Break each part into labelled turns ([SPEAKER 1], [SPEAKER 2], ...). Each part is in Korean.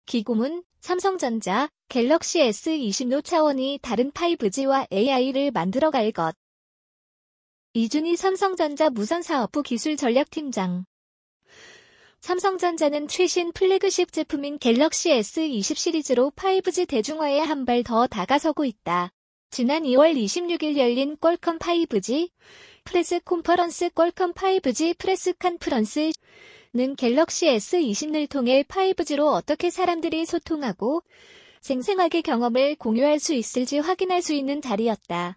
[SPEAKER 1] 기고문, 삼성전자, 갤럭시 S20 차원이 다른 5G와 AI를 만들어갈 것. 이준희 삼성전자 무선사업부 기술전략팀장. 삼성전자는 최신 플래그십 제품인 갤럭시 S20 시리즈로 5G 대중화에 한 발 더 다가서고 있다. 지난 2월 26일 열린 퀄컴 5G 프레스 컨퍼런스 퀄컴 5G 프레스 컨퍼런스는 갤럭시 S20을 통해 5G로 어떻게 사람들이 소통하고 생생하게 경험을 공유할 수 있을지 확인할 수 있는 자리였다.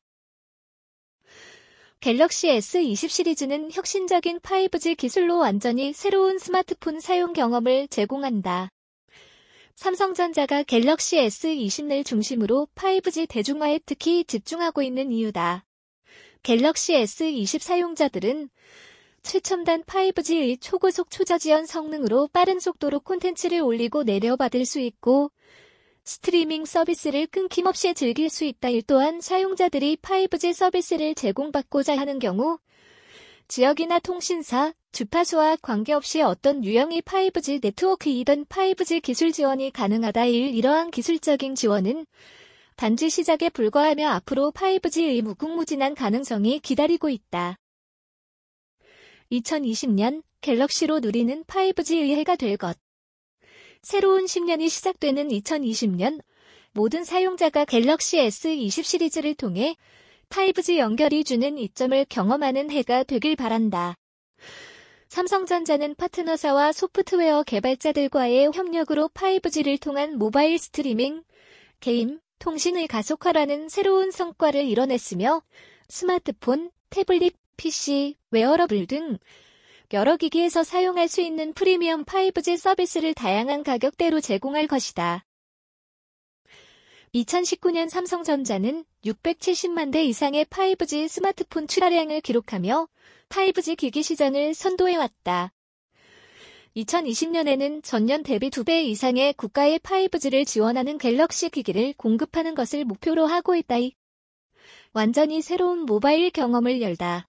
[SPEAKER 1] 갤럭시 S20 시리즈는 혁신적인 5G 기술로 완전히 새로운 스마트폰 사용 경험을 제공한다. 삼성전자가 갤럭시 S20을 중심으로 5G 대중화에 특히 집중하고 있는 이유다. 갤럭시 S20 사용자들은 최첨단 5G의 초고속 초저지연 성능으로 빠른 속도로 콘텐츠를 올리고 내려받을 수 있고 스트리밍 서비스를 끊김없이 즐길 수 있다. 또한 사용자들이 5G 서비스를 제공받고자 하는 경우 지역이나 통신사, 주파수와 관계없이 어떤 유형의 5G 네트워크이든 5G 기술 지원이 가능하다. 이러한 기술적인 지원은 단지 시작에 불과하며 앞으로 5G의 무궁무진한 가능성이 기다리고 있다. 2020년 갤럭시로 누리는 5G의 해가 될 것. 새로운 10년이 시작되는 2020년 모든 사용자가 갤럭시 S20 시리즈를 통해 5G 연결이 주는 이점을 경험하는 해가 되길 바란다. 삼성전자는 파트너사와 소프트웨어 개발자들과의 협력으로 5G를 통한 모바일 스트리밍, 게임, 통신의 가속화라는 새로운 성과를 이뤄냈으며 스마트폰, 태블릿, PC, 웨어러블 등 여러 기기에서 사용할 수 있는 프리미엄 5G 서비스를 다양한 가격대로 제공할 것이다. 2019년 삼성전자는 670만 대 이상의 5G 스마트폰 출하량을 기록하며 5G 기기 시장을 선도해왔다. 2020년에는 전년 대비 2배 이상의 국가의 5G를 지원하는 갤럭시 기기를 공급하는 것을 목표로 하고 있다. 완전히 새로운 모바일 경험을 열다.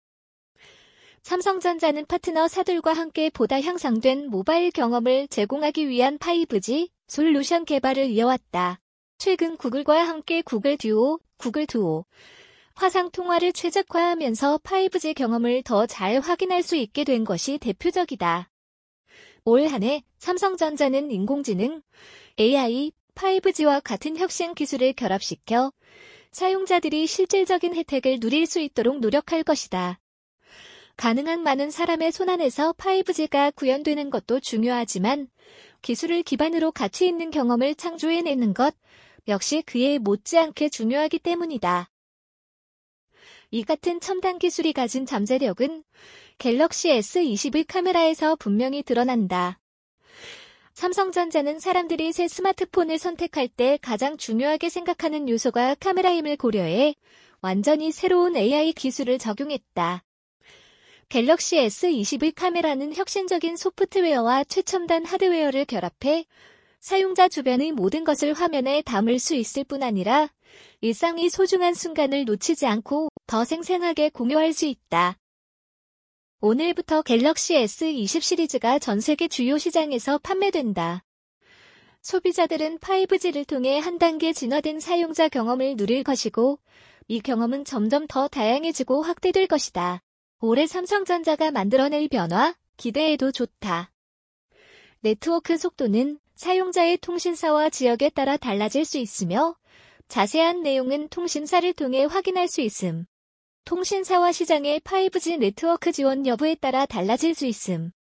[SPEAKER 1] 삼성전자는 파트너사들과 함께 보다 향상된 모바일 경험을 제공하기 위한 5G 솔루션 개발을 이어왔다. 최근 구글과 함께 구글 듀오, 구글 두오, 화상 통화를 최적화하면서 5G 경험을 더 잘 확인할 수 있게 된 것이 대표적이다. 올 한 해 삼성전자는 인공지능, AI, 5G와 같은 혁신 기술을 결합시켜 사용자들이 실질적인 혜택을 누릴 수 있도록 노력할 것이다. 가능한 많은 사람의 손안에서 5G가 구현되는 것도 중요하지만 기술을 기반으로 가치 있는 경험을 창조해내는 것 역시 그에 못지않게 중요하기 때문이다. 이 같은 첨단 기술이 가진 잠재력은 갤럭시 S20의 카메라에서 분명히 드러난다. 삼성전자는 사람들이 새 스마트폰을 선택할 때 가장 중요하게 생각하는 요소가 카메라임을 고려해 완전히 새로운 AI 기술을 적용했다. 갤럭시 S20의 카메라는 혁신적인 소프트웨어와 최첨단 하드웨어를 결합해 사용자 주변의 모든 것을 화면에 담을 수 있을 뿐 아니라 일상의 소중한 순간을 놓치지 않고 더 생생하게 공유할 수 있다. 오늘부터 갤럭시 S20 시리즈가 전 세계 주요 시장에서 판매된다. 소비자들은 5G를 통해 한 단계 진화된 사용자 경험을 누릴 것이고 이 경험은 점점 더 다양해지고 확대될 것이다. 올해 삼성전자가 만들어낼 변화, 기대해도 좋다. 네트워크 속도는 사용자의 통신사와 지역에 따라 달라질 수 있으며 자세한 내용은 통신사를 통해 확인할 수 있음. 통신사와 시장의 5G 네트워크 지원 여부에 따라 달라질 수 있음.